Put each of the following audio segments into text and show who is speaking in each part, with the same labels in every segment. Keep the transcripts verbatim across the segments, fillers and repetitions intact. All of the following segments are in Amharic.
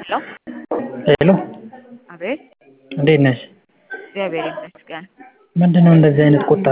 Speaker 1: ሄሎ
Speaker 2: ሄሎ
Speaker 1: አቤት
Speaker 2: እንዴት ነሽ?
Speaker 1: እግዚአብሔር ይመስገን።
Speaker 2: ምንድነው እንደዚህ አይነት ቁጣ?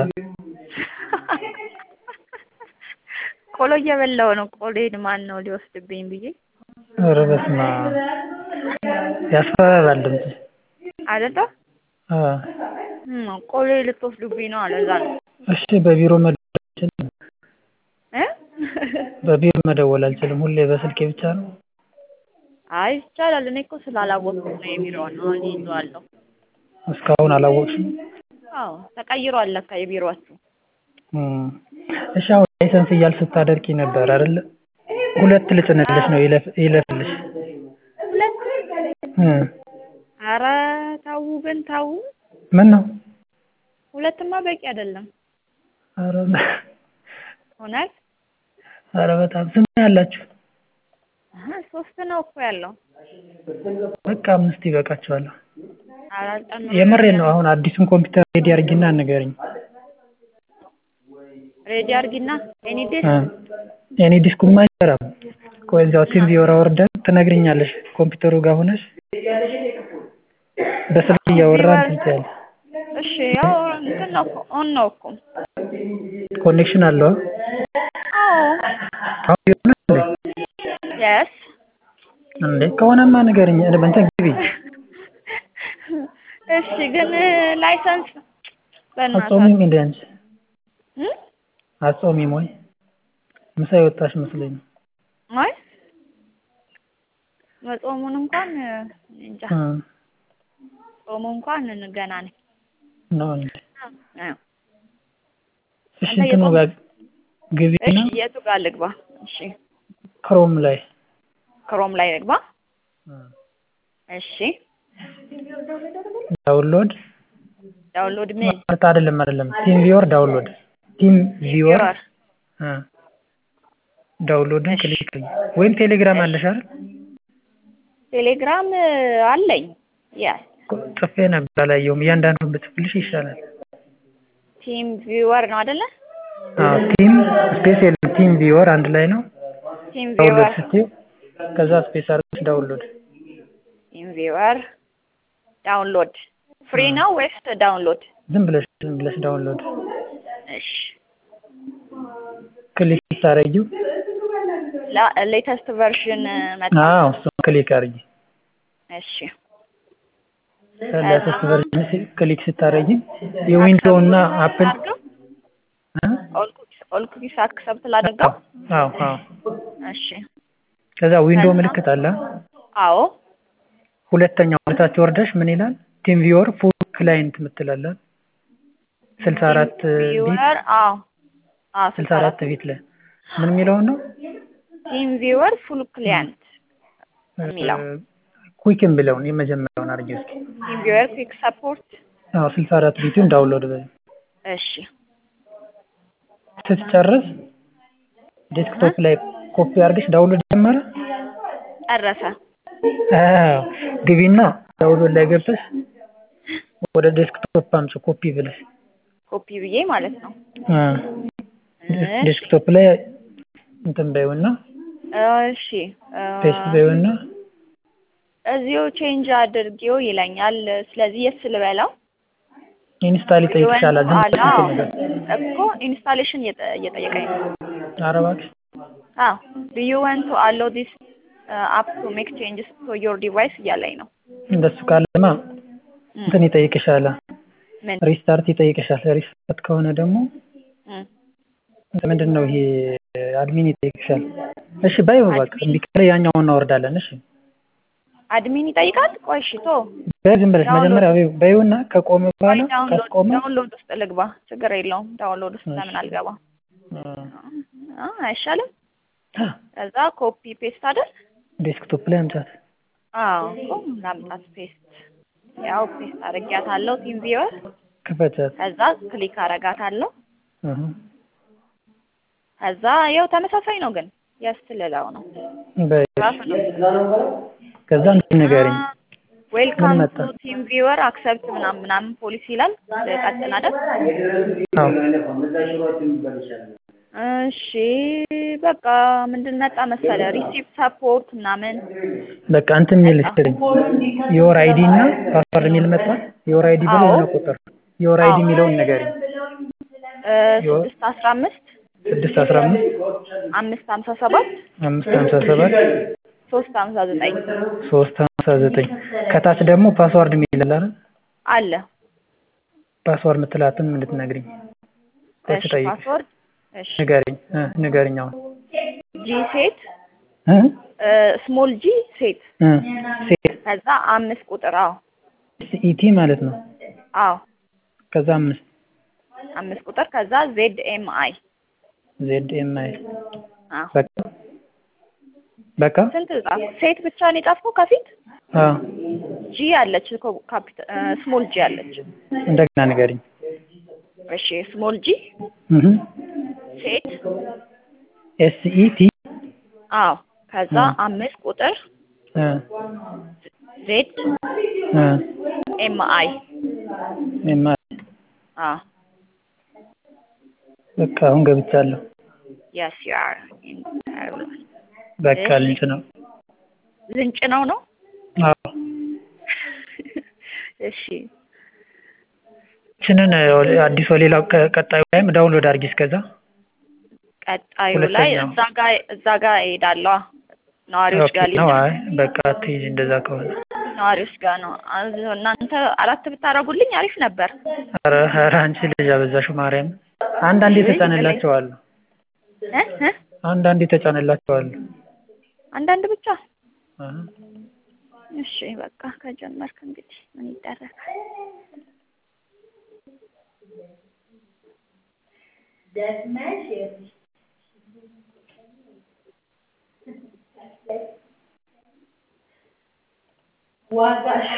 Speaker 1: ቆሎ እየበላሁ ነው። ቆሎዬን ማነው ሊወስድብኝ ብዬ።
Speaker 2: ኧረ በስመ አብ ያስፈራራል ድምፅሽ።
Speaker 1: አይደለ?
Speaker 2: አዎ
Speaker 1: እም ቆሎዬን ልትወስዱብኝ ነው አለ ለዛ ነው።
Speaker 2: እሺ በቢሮ መደወል አልችልም?
Speaker 1: እ
Speaker 2: በቢሮ መደወል አልችልም? ሁሌ በስልኬ ብቻ ነው?
Speaker 1: አይ ይቻላል። እኔ እኮ ስላላወቅኩት ነው የቢሮውን አሁን ይዤዋለሁ።
Speaker 2: እስካሁን አላወቅሽም?
Speaker 1: አዎ ተቀይሯል ለካ የቢሮአችሁ።
Speaker 2: እም እሺ አሁን ላይሰንስ እያልሽ ስታደርቂ ነበር አይደለ? ሁለት ልጭንልሽ ነው ይለፍ ይለፍልሽ።
Speaker 1: ሁለት
Speaker 2: እ
Speaker 1: ኧረ ተው ግን ተው።
Speaker 2: ምነው?
Speaker 1: ሁለትማ በቂ አይደለም።
Speaker 2: ኧረ
Speaker 1: እውነት?
Speaker 2: ኧረ በጣም ስንት ነው ያላችሁ?
Speaker 1: አሀ ሶስት ነው እኮ ያለው።
Speaker 2: በቃ አምስት ይበቃችኋል።
Speaker 1: ኧረ አልጨምርም።
Speaker 2: የምሬን ነው። አሁን አዲሱን ኮምፒውተር ሬዲ አድርጊና ንገሪኝ።
Speaker 1: ሬዲ አድርጊና ኤኒ ዴስክ
Speaker 2: እ ኤኒ ዲስኩማ አይሰራም። ቆይ እዛው ቲም ቪወር አውርደን ትነግሪኛለሽ ኮምፒውተሩ ጋር ሆነሽ በስልክ እያወራን እንትን ትያለሽ።
Speaker 1: እሺ ያው እንትን ነው እኮ ኦን ነው እኮ።
Speaker 2: ኮኔክሽን አለው?
Speaker 1: አዎ
Speaker 2: አሁን ይሆናል እንዴ?
Speaker 1: የስ
Speaker 2: እንዴ ከሆነማ ንገሪኝ። እንትን ግቢ።
Speaker 1: እሺ ግን ላይሰንስ በእናትህ
Speaker 2: አትጾሚም እንዴ አንቺ?
Speaker 1: እ
Speaker 2: አትጾሚም ወይ? ምሳ የወጣሽ መስሎኝ ነው።
Speaker 1: አይ መጾሙን እንኳን እንጃ።
Speaker 2: እ
Speaker 1: ጾሙ እንኳን ገና ነኝ።
Speaker 2: ነው እንዴ?
Speaker 1: አዎ
Speaker 2: እሺ እንትኑ ጋር ግቢና
Speaker 1: እሺ የቱ ጋር ልግባ? እሺ
Speaker 2: ክሮም ላይ
Speaker 1: ክሮም ላይ ልግባ?
Speaker 2: እ
Speaker 1: እሺ
Speaker 2: ዳውንሎድ
Speaker 1: ዳውንሎድ ምን
Speaker 2: ማለት አይደለም አይደለም ቲም ቪወር ዳውንሎድ ቲም ቪወር እ ዳውንሎድን ክሊክ ወይም ቴሌግራም አለሽ አይደል?
Speaker 1: ቴሌግራም አለኝ። ያስ
Speaker 2: ጽፌ ነበር አላየሁም። እያንዳንዱን ብጽፍልሽ ይሻላል።
Speaker 1: ቲም ቪወር ነው አይደለ?
Speaker 2: አዎ ቲም ስፔስ የለም ቲም ቪወር አንድ ላይ ነው።
Speaker 1: ቲም
Speaker 2: ዳውንሎድ
Speaker 1: ቪወር
Speaker 2: ስትይ ከዛ ስፔስ አድርገሽ ዳውንሎድ
Speaker 1: ቲም ቪወር ዳውንሎድ ፍሪ ነው ወይስ ዳውንሎድ?
Speaker 2: ዝም ብለሽ ዝም ብለሽ ዳውንሎድ
Speaker 1: እሺ
Speaker 2: ክሊክ ታረጊው።
Speaker 1: ላ ሌተስት ቨርዥን መጣ።
Speaker 2: አዎ እሱን ክሊክ አድርጊ።
Speaker 1: እሺ
Speaker 2: ሌተስት ቨርዥን ክሊክ ስታረጊ የዊንዶው እና አፕል እ
Speaker 1: ኦል ኩኪስ ኦል ኩኪስ አክሰፕት ላድርገው?
Speaker 2: አዎ አዎ
Speaker 1: እሺ
Speaker 2: ከዛ ዊንዶው ምልክት አለ።
Speaker 1: አዎ
Speaker 2: ሁለተኛው ወደታች ወርደሽ ምን ይላል? ቲም ቪወር ፉል ክላይንት ምትላለ ስልሳ አራት
Speaker 1: ቪወር አዎ አዎ
Speaker 2: ስልሳ አራት ቢት ላይ ምን የሚለው ነው?
Speaker 1: ቲም ቪወር ፉል ክላይንት የሚለው
Speaker 2: ኩዊክም ብለውን የመጀመሪያውን አድርጊ እስኪ።
Speaker 1: ቲም ቪወር ኩዊክ ሰፖርት
Speaker 2: አዎ ስልሳ አራት ቢቱን ዳውንሎድ በይ።
Speaker 1: እሺ
Speaker 2: ስትጨርስ ዴስክቶፕ ላይ ኮፒ አድርገሽ ዳውንሎድ ጀመረ?
Speaker 1: ጨረሰ።
Speaker 2: አዎ ግቢና ዳውንሎድ ላይ ገብተሽ ወደ ዴስክቶፕ አምጪ ኮፒ ብለሽ
Speaker 1: ኮፒ ብዬ ማለት ነው።
Speaker 2: እ ዴስክቶፕ ላይ እንትን በይውና
Speaker 1: እሺ
Speaker 2: ፔስት በይውና
Speaker 1: እዚሁ ቼንጅ አድርጌው ይለኛል። ስለዚህ የስ ልበለው?
Speaker 2: ኢንስታል ይጠይቅሻል።
Speaker 1: እኮ ኢንስታሌሽን እየጠየቀኝ ነው።
Speaker 2: ኧረ እባክሽ
Speaker 1: አዎ do you want to allow this uh, app to make changes to your device እያለኝ ነው።
Speaker 2: እንደሱ ካለማ እንትን ይጠይቅሻል።
Speaker 1: ምን
Speaker 2: ሪስታርት ይጠይቅሻል። ሪስታርት ከሆነ ደግሞ ምንድን ነው ይሄ አድሚን ይጠይቅሻል። እሺ ባይ በቃ እምቢ ካለ ያኛውን እናወርዳለን። እሺ
Speaker 1: አድሚን ይጠይቃል? ቆይ እሺ ቶ
Speaker 2: ዝም ብለሽ መጀመሪያ በይውና ከቆመ በኋላ ካስቆመ
Speaker 1: ዳውንሎድ ውስጥ ልግባ። ችግር የለውም። ዳውንሎድ ውስጥ ለምን አልገባ? አዎ አይሻልም? ከዛ ኮፒ ፔስት አይደል?
Speaker 2: ዴስክቶፕ ላይ አምጫት።
Speaker 1: አዎ እኮ ላምጣት ፔስት። ያው ፔስት አድርጊያታለሁ ቲም ቪወር
Speaker 2: ክፈቻት።
Speaker 1: ከዛ ክሊክ አደርጋታለሁ።
Speaker 2: አህ
Speaker 1: ከዛ ያው ተመሳሳይ ነው ግን ያስልለው ነው።
Speaker 2: በይ ከዛ እንትን ንገሪኝ።
Speaker 1: ዌልካም ቱ ቲም ቪወር አክሰፕት ምናምን ምናምን ፖሊሲ ይላል። ቀጥል አይደል?
Speaker 2: አዎ
Speaker 1: እሺ በቃ ምንድን መጣ መሰለህ ሪሲፕት ሰፖርት ምናምን
Speaker 2: በቃ እንትን የሚል ስትለኝ your አይዲ እና ፓስወርድ የሚል መጣ your አይዲ ብሎ የሆነ ቁጥር your አይዲ የሚለውን ንገረኝ
Speaker 1: ስድስት አስራ አምስት
Speaker 2: ስድስት አስራ አምስት
Speaker 1: አምስት ሀምሳ ሰባት
Speaker 2: አምስት ሀምሳ ሰባት
Speaker 1: ሶስት ሀምሳ ዘጠኝ
Speaker 2: ሶስት ሀምሳ ዘጠኝ ከታች ደግሞ ፓስወርድ የሚል አለ
Speaker 1: አለ
Speaker 2: ፓስወርድ ምትላትን እንድትነግሪኝ
Speaker 1: እሺ ፓስወርድ እሺ
Speaker 2: ንገሪኝ ንገሪኝ አሁን
Speaker 1: ጂ ሴት ስሞል ጂ ሴት
Speaker 2: ሴት
Speaker 1: ከዛ አምስት ቁጥር አዎ
Speaker 2: ኢቲ ማለት ነው
Speaker 1: አዎ
Speaker 2: ከዛ አምስት
Speaker 1: አምስት ቁጥር ከዛ ዜድ ኤም አይ
Speaker 2: ዜድ ኤም አይ
Speaker 1: አዎ
Speaker 2: በቃ በቃ
Speaker 1: ስንት ጻፍ ሴት ብቻ ነው የጻፍከው ከፊት
Speaker 2: አዎ
Speaker 1: ጂ አለች ካፒታል ስሞል ጂ አለች
Speaker 2: እንደገና ንገሪኝ
Speaker 1: እሺ ስሞል ጂ
Speaker 2: እህ
Speaker 1: ሴት
Speaker 2: ኤስ ኢ ቲ
Speaker 1: አዎ ከዛ አምስት ቁጥር
Speaker 2: እ
Speaker 1: ዜድ
Speaker 2: እ
Speaker 1: ኤም አይ
Speaker 2: ኤም አይ
Speaker 1: አዎ
Speaker 2: በቃ አሁን ገብቻለሁ
Speaker 1: yes you are in
Speaker 2: በቃ ልንጭ ነው
Speaker 1: ልንጭ ነው ነው
Speaker 2: አዎ
Speaker 1: እሺ
Speaker 2: ችንን አዲስ ሌላው ቀጣዩ ላይም ዳውንሎድ አድርጊ እስከዛ
Speaker 1: ቀጣዩ ላይ እዛ ጋር እዛ ጋር እሄዳለሁ ነዋሪዎች ጋር
Speaker 2: ነው አይ በቃ ትይዝ እንደዛ ከሆነ
Speaker 1: ነዋሪዎች ጋር ነው እናንተ አራት ብታረጉልኝ አሪፍ ነበር
Speaker 2: አረ አረ አንቺ ልጅ አበዛሽው ማርያም አንድ አንድ የተጫነላቸው አሉ
Speaker 1: እ እ
Speaker 2: አንድ አንድ የተጫነላቸው አሉ
Speaker 1: አንድ አንድ ብቻ
Speaker 2: አህ
Speaker 1: እሺ በቃ ከጀመርክ እንግዲህ ምን ይደረጋል ዋጋሽ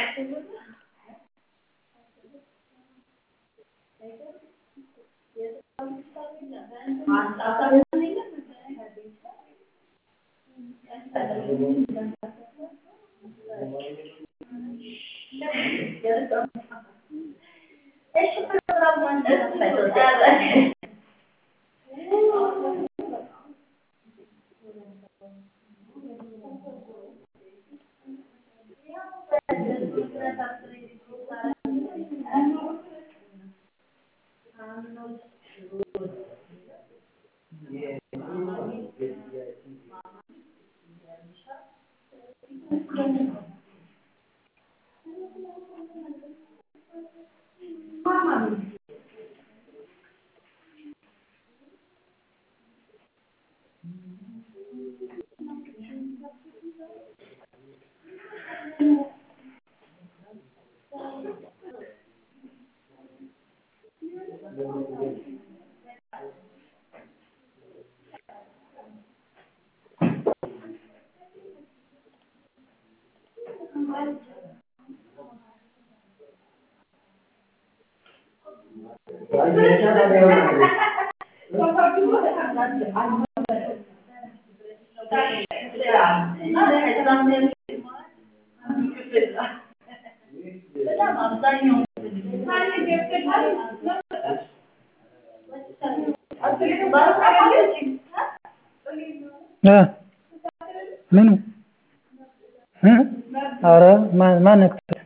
Speaker 2: እ ምን እ አረ ማን ማን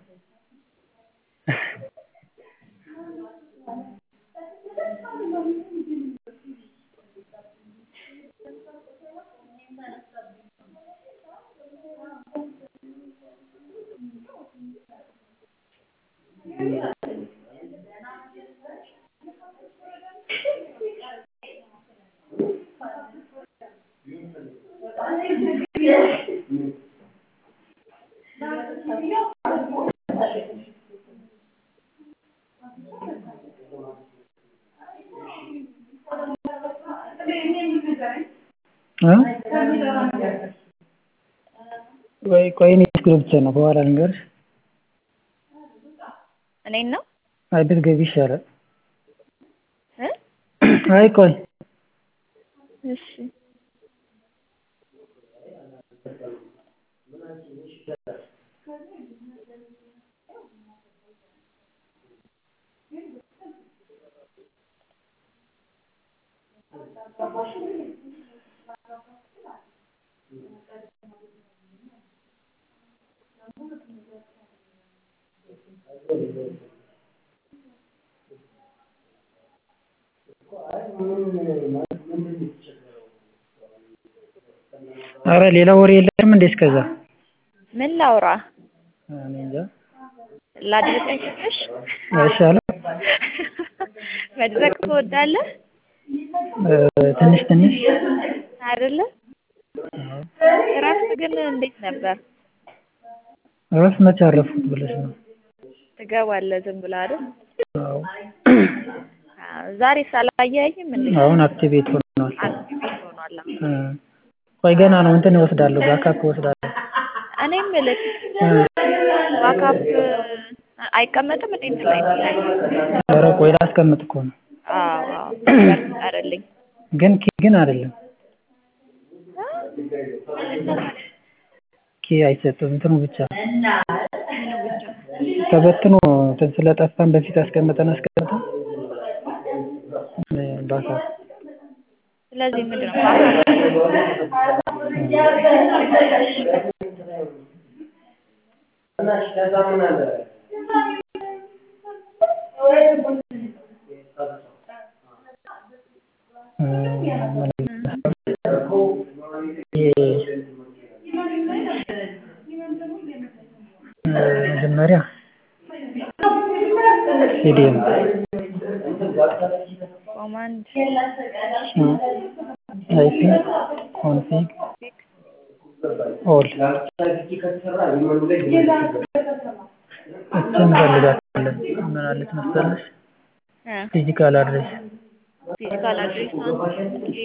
Speaker 2: ወይ ቆይ እኔ ስክሪፕት ነው በኋላ ልንገርሽ
Speaker 1: እኔን ነው
Speaker 2: አይ ብትገቢ ይሻላል
Speaker 1: እ
Speaker 2: አይ ቆይ
Speaker 1: እሺ
Speaker 2: ኧረ ሌላ ወሬ የለሽም እንዴ እስከዛ?
Speaker 1: ምን ላውራ?
Speaker 2: እኔ እንጃ።
Speaker 1: ላድርቅልሽ?
Speaker 2: አይሻልም?
Speaker 1: መድረቅ ትወዳለህ?
Speaker 2: ትንሽ ትንሽ
Speaker 1: አይደለ? እረፍት ግን እንዴት ነበር?
Speaker 2: እረፍት መቼ አረፍኩት ብለሽ ነው?
Speaker 1: ትገባለህ ዝም ብለህ አይደል?
Speaker 2: አዎ።
Speaker 1: አዎ ዛሬስ አላየኸኝም እንዴ?
Speaker 2: አሁን አክቲቬት ሆኗል።
Speaker 1: አክቲቬት ሆኗል።
Speaker 2: ቆይ ገና ነው እንትን እወስዳለሁ ባካፕ እወስዳለሁ።
Speaker 1: እኔ የምልህ ባካፕ አይቀመጥም እንዴ እንትን ላይ እንትን ላይ?
Speaker 2: ኧረ ቆይ ላስቀምጥ እኮ ነው።
Speaker 1: አዎ አዎ ነበር ፍቀድልኝ።
Speaker 2: ግን ኪ ግን አይደለም።
Speaker 1: ምንድነው ታዲያ?
Speaker 2: ኪ አይሰጥም እንትኑ ብቻ
Speaker 1: ምኑ ብቻ?
Speaker 2: ተበትኖ እንትን ስለጠፋን በፊት አስቀምጠን አስቀምጠን ባካፕ
Speaker 1: ስለዚህ ምንድነው ባካፕ ነው?
Speaker 2: መጀመሪያ ሲዲኤም
Speaker 1: ኮማንድ
Speaker 2: አይፒ ኮንፊግ ኦል እችን እንፈልጋታለን። ምን አለች መሰለሽ? ፊዚካል አድሬስ
Speaker 1: ፊዚካል አድሬሷን ኦኬ።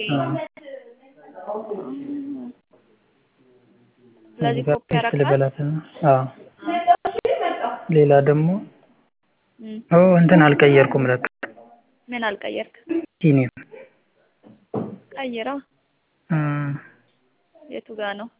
Speaker 1: ስለዚህ ኮፒ አደረካት?
Speaker 2: ልበላትና አዎ ሌላ ደግሞ ኦ እንትን አልቀየርኩም ለካ።
Speaker 1: ምን አልቀየርክ?
Speaker 2: ቲኔም
Speaker 1: ቀይራ። የቱ ጋር ነው?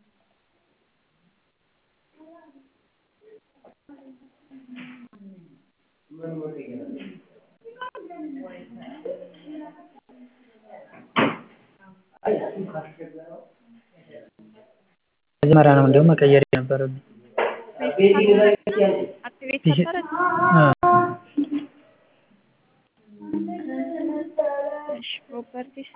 Speaker 2: መጀመሪያ ነው እንደውም መቀየር የነበረብኝ።
Speaker 1: አክቲቬት ተደረገ? እሺ ፕሮፐርቲስ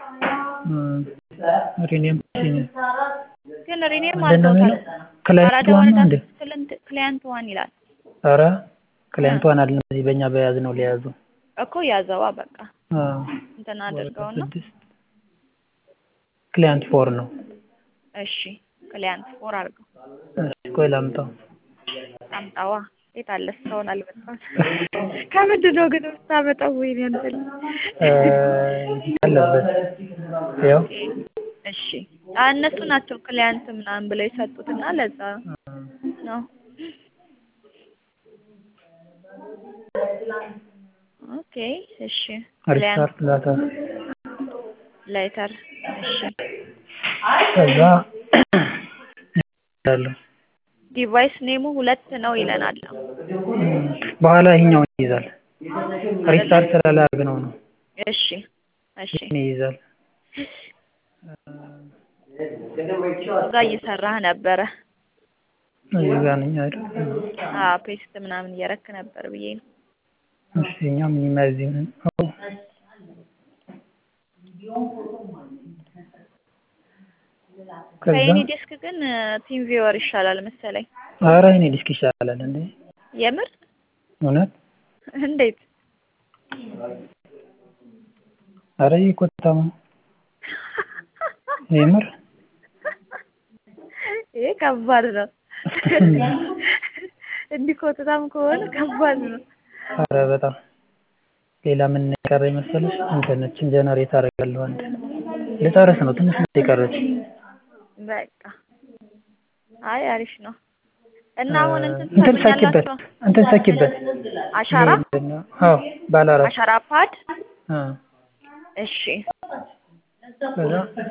Speaker 2: ሪኔም
Speaker 1: ግን ሪኔም አድርገውታል።
Speaker 2: ክላይንት ዋን ነው እንዴ?
Speaker 1: ክላይንት ዋን ይላል።
Speaker 2: ኧረ ክላይንት ዋን አይደለም እዚህ በእኛ በያዝነው ሊያዙ
Speaker 1: እኮ ያዘዋ በቃ እንትን አድርገውና
Speaker 2: ክላይንት ፎር ነው።
Speaker 1: እሺ ክላይንት ፎር አድርገው።
Speaker 2: እሺ ቆይ ላምጣው።
Speaker 1: አምጣዋ። የት አለ እስካሁን አልመጣም። ከምንድን ነው ግን የምታመጣው? ወይኔ እንትን
Speaker 2: አለበት ያው
Speaker 1: እሺ እነሱ ናቸው ክላይንት ምናምን ብለው የሰጡትና ለዛ ነው። ኦኬ እሺ
Speaker 2: ሪስታርት ላተር
Speaker 1: ላተር እሺ
Speaker 2: ከዛ ያለው
Speaker 1: ዲቫይስ ኔሙ ሁለት ነው ይለናል።
Speaker 2: በኋላ ይሄኛውን ይይዛል። ሪስታርት ስላላደረግነው ነው።
Speaker 1: እሺ እሺ
Speaker 2: ይይዛል።
Speaker 1: እዛ እየሰራህ ነበረ?
Speaker 2: እዛ ነኝ አይደል?
Speaker 1: አዎ ፔስት ምናምን እየረክ ነበር ብዬ ነው።
Speaker 2: እሺ እኛም የሚመዝኝ ነው።
Speaker 1: ከየኒ ዲስክ ግን ቲም ቪወር ይሻላል መሰለኝ።
Speaker 2: ኧረ የኔ ዲስክ ይሻላል እንዴ?
Speaker 1: የምር?
Speaker 2: እውነት?
Speaker 1: እንዴት?
Speaker 2: ኧረ ይቆጣም የምር
Speaker 1: ይሄ ከባድ ነው። እንዲህ ኮትታም ከሆነ ከባድ ነው።
Speaker 2: ኧረ በጣም ሌላ ምን ቀረኝ መሰለሽ? እንትኖችን ጀነሬት አደርጋለሁ አንድ ልጨርስ ነው ትንሽ ነው የቀረች።
Speaker 1: በቃ አይ አሪፍ ነው። እና አሁን እንትን
Speaker 2: እንትን ሰኪበት እንትን ሰኪበት
Speaker 1: አሻራ?
Speaker 2: አዎ ባለ አራት
Speaker 1: አሻራ ፓድ?
Speaker 2: አ
Speaker 1: እሺ
Speaker 2: ከዛ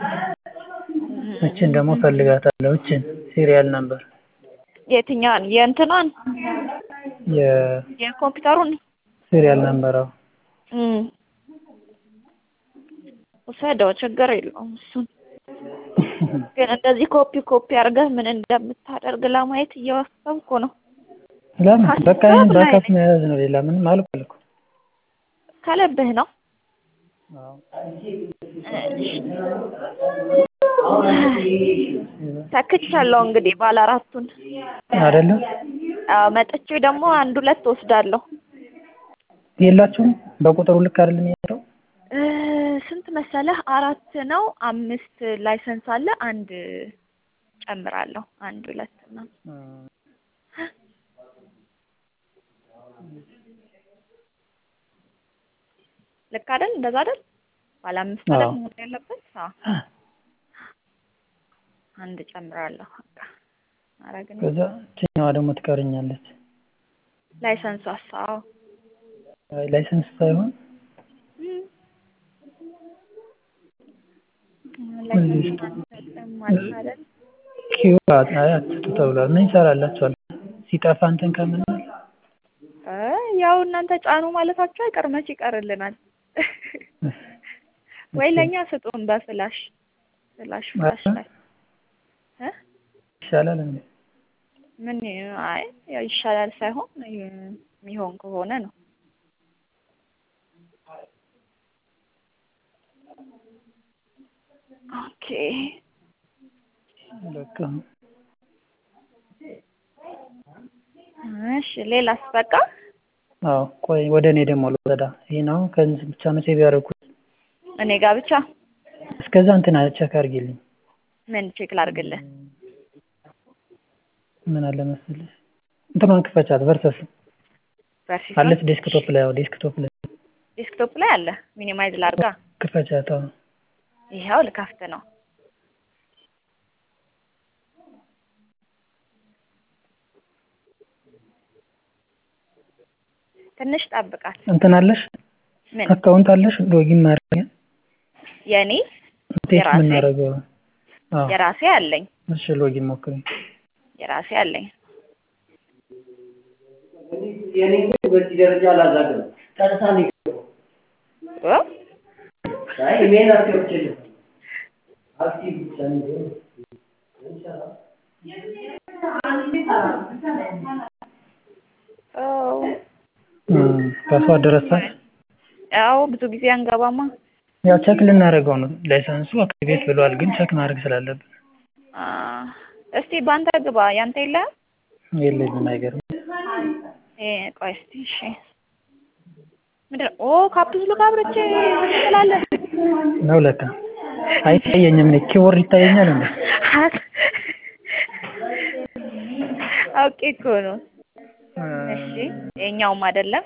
Speaker 2: እችን ደግሞ ፈልጋታለሁ። እችን ሲሪያል ነምበር
Speaker 1: የትኛውን? የእንትኗን
Speaker 2: የ
Speaker 1: የኮምፒውተሩን
Speaker 2: ሲሪያል ነምበር አዎ
Speaker 1: እም ውሰደው ችግር የለውም እሱን ግን እንደዚህ ኮፒ ኮፒ አድርገህ ምን እንደምታደርግ ለማየት እያሰብኩ ነው።
Speaker 2: ለምን በቃ ይሄን
Speaker 1: ሀሳብ ላይ
Speaker 2: ባካፕ
Speaker 1: ነኝ።
Speaker 2: መያዝ ነው ሌላ ምንም አልኳል እኮ።
Speaker 1: ከልብህ ነው?
Speaker 2: አዎ
Speaker 1: እሺ ተክቻለሁ እንግዲህ ባለ አራቱን
Speaker 2: አይደለም
Speaker 1: አዎ መጥቼ ደግሞ አንድ ሁለት ወስዳለሁ።
Speaker 2: የላችሁም በቁጥሩ ልክ አይደለም የሚሄደው?
Speaker 1: እ ስንት መሰለህ አራት ነው አምስት ላይሰንስ አለ አንድ ጨምራለሁ አንድ ሁለት ነው። ልክ አይደል እንደዛ አይደል? ባለ አምስት አይደል መሆን ያለበት? አዎ አንድ ጨምራለሁ በቃ አረግና
Speaker 2: ከዛ እችኛዋ ደግሞ ትቀርኛለች።
Speaker 1: ላይሰንሱ አሳው
Speaker 2: አይ ላይሰንስ ሳይሆን
Speaker 1: ላይሰንስ አንተም ማለት አይደል?
Speaker 2: ኪዋት አያት ተብሏል። ምን ይሰራላችኋል? ሲጠፋ እንትን ከምን
Speaker 1: እ ያው እናንተ ጫኑ ማለታችሁ አይቀር መች ይቀርልናል። ወይ ለኛ ስጡን በፍላሽ ፍላሽ ፍላሽ ላይ እ
Speaker 2: ይሻላል እንዴ?
Speaker 1: ምን አይ ያው ይሻላል ሳይሆን የሚሆን ከሆነ ነው። ኦኬ
Speaker 2: በቃ
Speaker 1: እሺ ሌላስ በቃ?
Speaker 2: አዎ ቆይ ወደ እኔ ደግሞ ልወዳ። ይሄ ነው ከዚህ ብቻ ነው ሴቭ ያደረኩት።
Speaker 1: እኔ ጋር ብቻ?
Speaker 2: እስከዛ እንትን ቼክ አድርጊልኝ።
Speaker 1: ምን ቼክ ላድርግልህ?
Speaker 2: ምን አለ መሰለሽ እንትኗን ክፈቻት ቨርሰስ
Speaker 1: ቨርሲስ
Speaker 2: አለች ዴስክቶፕ ላይ አዎ ዴስክቶፕ ላይ
Speaker 1: ዴስክቶፕ ላይ አለ ሚኒማይዝ ላድርጋ?
Speaker 2: ክፈቻት አዎ
Speaker 1: ይሄው ልከፍት ነው። ትንሽ ጠብቃት።
Speaker 2: እንትን አለሽ
Speaker 1: ምን
Speaker 2: አካውንት አለሽ ሎጊን ማድረግ
Speaker 1: የኔ
Speaker 2: ቴስት ምን አደረገው? አዎ
Speaker 1: የራሴ አለኝ።
Speaker 2: እሺ ሎጊን ሞክሪ።
Speaker 1: የራሴ አለኝ።
Speaker 3: የኔ ግን በዚህ ደረጃ አላዛግም ቀጥታ ነው
Speaker 1: ኦ
Speaker 3: አይ ኢሜል አትወጪልኝ አክቲቭ ሰንዴ
Speaker 1: ኦ
Speaker 2: ፓስዋርድ ረሳሽ?
Speaker 1: ያው ብዙ ጊዜ አንገባማ።
Speaker 2: ያው ቼክ ልናደርገው ነው ላይሰንሱ አክቲቬት ብሏል ግን ቼክ ማድረግ ስላለብን።
Speaker 1: አ እስቲ ባንተ ግባ ያንተ የለም?
Speaker 2: የለኝም አይገርም።
Speaker 1: እ ቆይ እስቲ እሺ ምንድነው? ኦ ካፕሱሉ ካብርቼ ትላለህ
Speaker 2: ነው ለካ አይታየኝም ነው ኪቦርድ ይታየኛል እንዴ?
Speaker 1: ኦኬ እኮ ነው። እሺ የኛውም አይደለም?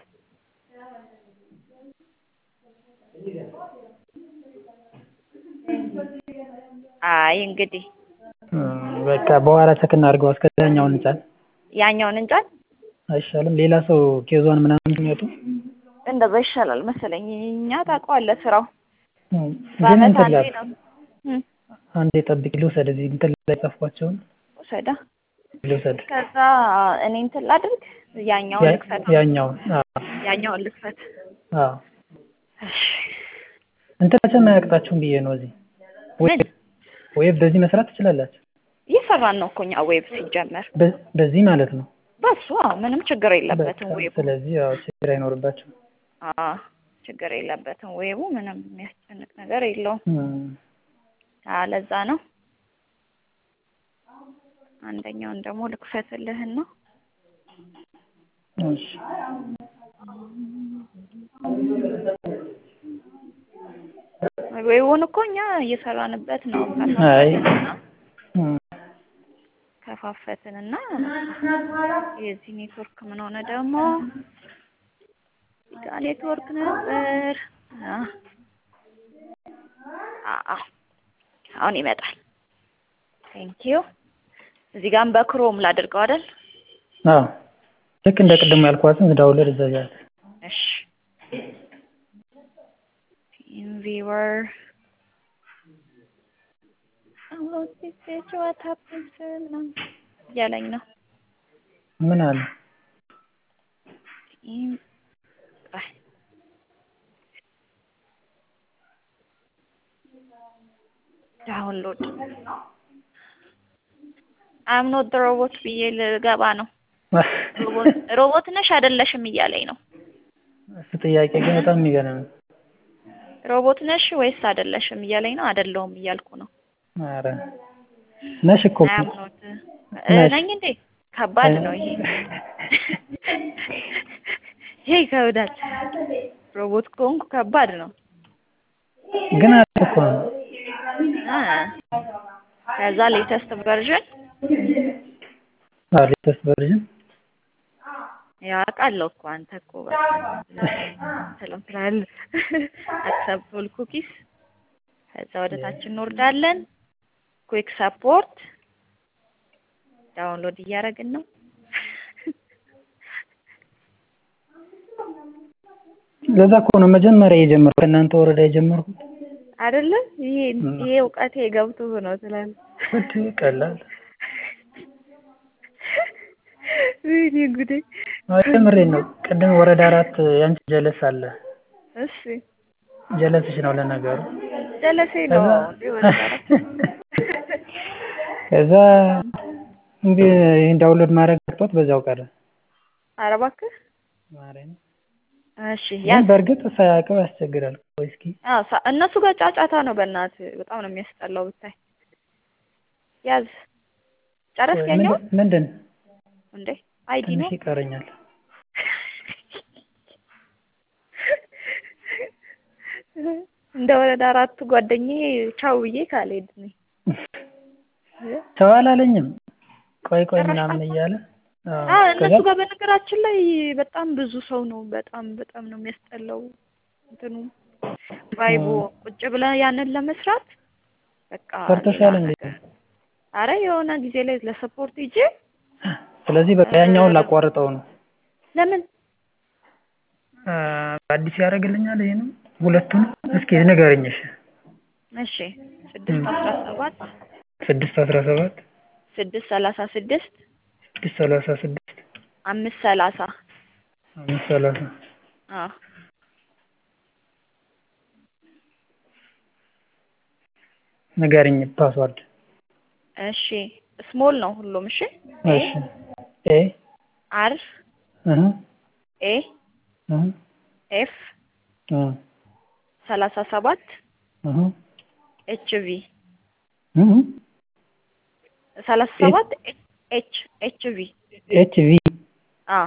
Speaker 1: አይ እንግዲህ
Speaker 2: በቃ በኋላ ቼክ እናድርገው እስከዛኛውን እንጫን።
Speaker 1: ያኛውን እንጫን?
Speaker 2: አይሻልም? ሌላ ሰው ኬዟን ምናምን የሚያጡ
Speaker 1: እንደዛ ይሻላል መሰለኝ። እኛ ታውቀዋለህ ስራው
Speaker 2: ግን እንትን ላይ
Speaker 1: ነው።
Speaker 2: አንዴ ጠብቂ ልውሰድ እዚህ እንትን ላይ ጻፍኳቸውን
Speaker 1: ውሰዳ
Speaker 2: ልውሰድ።
Speaker 1: ከዛ እኔ እንትን ላድርግ ያኛውን ልክፈት።
Speaker 2: ያኛውን አዎ
Speaker 1: ያኛውን ልክፈት።
Speaker 2: አዎ እሺ እንትን አያቅታችሁም ብዬ ነው እዚህ ዌብ በዚህ መስራት ትችላላችሁ?
Speaker 1: እየሰራን ነው እኮ እኛ ዌብ ሲጀመር
Speaker 2: በዚህ ማለት ነው።
Speaker 1: በሱ አዎ ምንም ችግር የለበትም ዌቡ።
Speaker 2: ስለዚህ ያው ችግር አይኖርባችሁም።
Speaker 1: አዎ ችግር የለበትም ዌቡ ምንም የሚያስጨንቅ ነገር የለውም። አዎ ለዛ ነው። አንደኛውን ደግሞ ልክፈትልህና
Speaker 2: እሺ
Speaker 1: ዌቡን እኮ እኛ እየሰራንበት ነው።
Speaker 2: አይ
Speaker 1: ከፋፈትንና የዚህ ኔትወርክ ምን ሆነ ደግሞ ጋ ኔትወርክ ነበር። አአ አሁን ይመጣል። ቴንክ ዩ። እዚህ ጋርም በክሮም ላድርገው አይደል?
Speaker 2: አዎ ልክ እንደ ቅድም ያልኳትን ዳውንሎድ እዛያት።
Speaker 1: እሺ ቲም ቪወር አሁን ሲስተች ዋት ሀፕንስ ምናምን እያለኝ ነው።
Speaker 2: ምን አለ?
Speaker 1: ቲም አይ ዳውንሎድ I'm not the robot ብዬ ልገባ ነው። ሮቦት ሮቦት ነሽ አይደለሽም እያለኝ ነው።
Speaker 2: እሱ ጥያቄ ግን በጣም የሚገርም ነው።
Speaker 1: ሮቦት ነሽ ወይስ አይደለሽም እያለኝ ነው። አይደለሁም እያልኩ ነው።
Speaker 2: ኧረ ነሽ እኮ
Speaker 1: I'm not ነኝ እንዴ? ከባድ ነው ይሄ። ይሄ ከውዳት ሮቦት ኮንኩ ከባድ ነው።
Speaker 2: ግን አልኩ ነው።
Speaker 1: አ ከዛ ሌተስት ቨርዥን
Speaker 2: አዎ ሌተስት ቨርዥን
Speaker 1: ያውቃለሁ እኮ አንተ እኮ በጣም ሰላም ትላል። አክሰፕት ኦል ኩኪስ ከዛ ወደ ታች እንወርዳለን። ኩዊክ ሰፖርት ዳውንሎድ እያደረግን ነው።
Speaker 2: ለዛ እኮ ነው መጀመሪያ የጀመርኩት እናንተ ወረዳ የጀመርኩት
Speaker 1: አይደለ? ይሄ ይሄ እውቀቴ ገብቶ ነው ትላል።
Speaker 2: ወጥ ቀላል
Speaker 1: ወይኔ ጉዴ!
Speaker 2: አስተምሬ ነው። ቅድም ወረዳ አራት ያንቺ ጀለስ አለ።
Speaker 1: እሺ
Speaker 2: ጀለስሽ ነው ለነገሩ።
Speaker 1: ጀለሴ ነው እንዴ ወረዳ አራት?
Speaker 2: ከዛ እንዴ ይሄን ዳውንሎድ ማድረግ አጥቶት በዛው ቀረ።
Speaker 1: ኧረ እባክህ
Speaker 2: ማረኝ።
Speaker 1: እሺ ያ
Speaker 2: በርግጥ ሳያውቀው ያስቸግራል። ቆይ እስኪ
Speaker 1: አዎ እነሱ ጋር ጫጫታ ነው በእናት በጣም ነው የሚያስጠላው ብታይ። ያዝ ጨረስከኛው?
Speaker 2: ምንድን
Speaker 1: እንዴ አይዲ ነው
Speaker 2: ይቀረኛል።
Speaker 1: እንደ ወረዳ አራት ጓደኛዬ ቻው ብዬ ካልሄድ ነኝ።
Speaker 2: ቻው አላለኝም። ቆይ ቆይ ምናምን እያለ
Speaker 1: አዎ እነሱ ጋር በነገራችን ላይ በጣም ብዙ ሰው ነው። በጣም በጣም ነው የሚያስጠላው። እንትኑ ቫይቡ ቁጭ ብለህ ያንን ለመስራት በቃ
Speaker 2: ሰርተሻል እንዴ?
Speaker 1: አረ የሆነ ጊዜ ላይ ለሰፖርት ሂጄ
Speaker 2: ስለዚህ በቃ ያኛውን ላቋርጠው ነው።
Speaker 1: ለምን
Speaker 2: አዲስ ያደርግልኛል ይሄን ሁለቱን እስኪ ንገረኝ። እሺ
Speaker 1: እሺ ስድስት አስራ ሰባት
Speaker 2: ስድስት አስራ ሰባት
Speaker 1: ስድስት ሰላሳ ስድስት
Speaker 2: ስድስት ሰላሳ ስድስት
Speaker 1: አምስት ሰላሳ
Speaker 2: አምስት ሰላሳ
Speaker 1: አዎ
Speaker 2: ንገረኝ ፓስወርድ።
Speaker 1: እሺ ስሞል ነው ሁሉም። እሺ
Speaker 2: እሺ ኤ
Speaker 1: አር
Speaker 2: እህ
Speaker 1: ኤ
Speaker 2: እህ
Speaker 1: ኤፍ
Speaker 2: እህ
Speaker 1: ሰላሳ ሰባት
Speaker 2: እህ
Speaker 1: ኤች ቪ
Speaker 2: እህ
Speaker 1: ሰላሳ ሰባት ኤች ኤች ቪ
Speaker 2: ኤች ቪ
Speaker 1: አ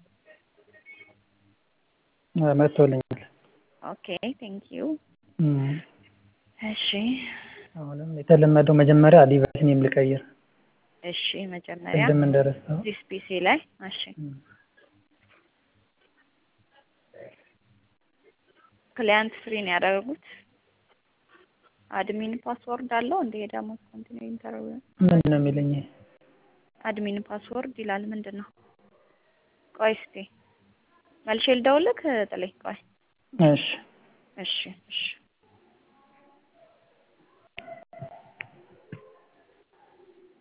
Speaker 2: መጥቶልኛል።
Speaker 1: ኦኬ ቴንክ ዩ። እሺ
Speaker 2: አሁንም የተለመደው መጀመሪያ ዲቫይስ ኔም ልቀይር።
Speaker 1: እሺ መጀመሪያ
Speaker 2: ቅድም እንደረሳው
Speaker 1: ዲስ ፒሲ ላይ እሺ ክላይንት ፍሪ ነው ያደረጉት። አድሚን ፓስወርድ አለው እንደ ደግሞ ኮንቲኒው ኢንተርቪው
Speaker 2: ምንድን ነው የሚለኝ?
Speaker 1: አድሚን ፓስወርድ ይላል። ምንድነው? ቆይ እስቲ መልሼ ልደውልልህ ጥለኝ። ቆይ
Speaker 2: እሺ
Speaker 1: እሺ እሺ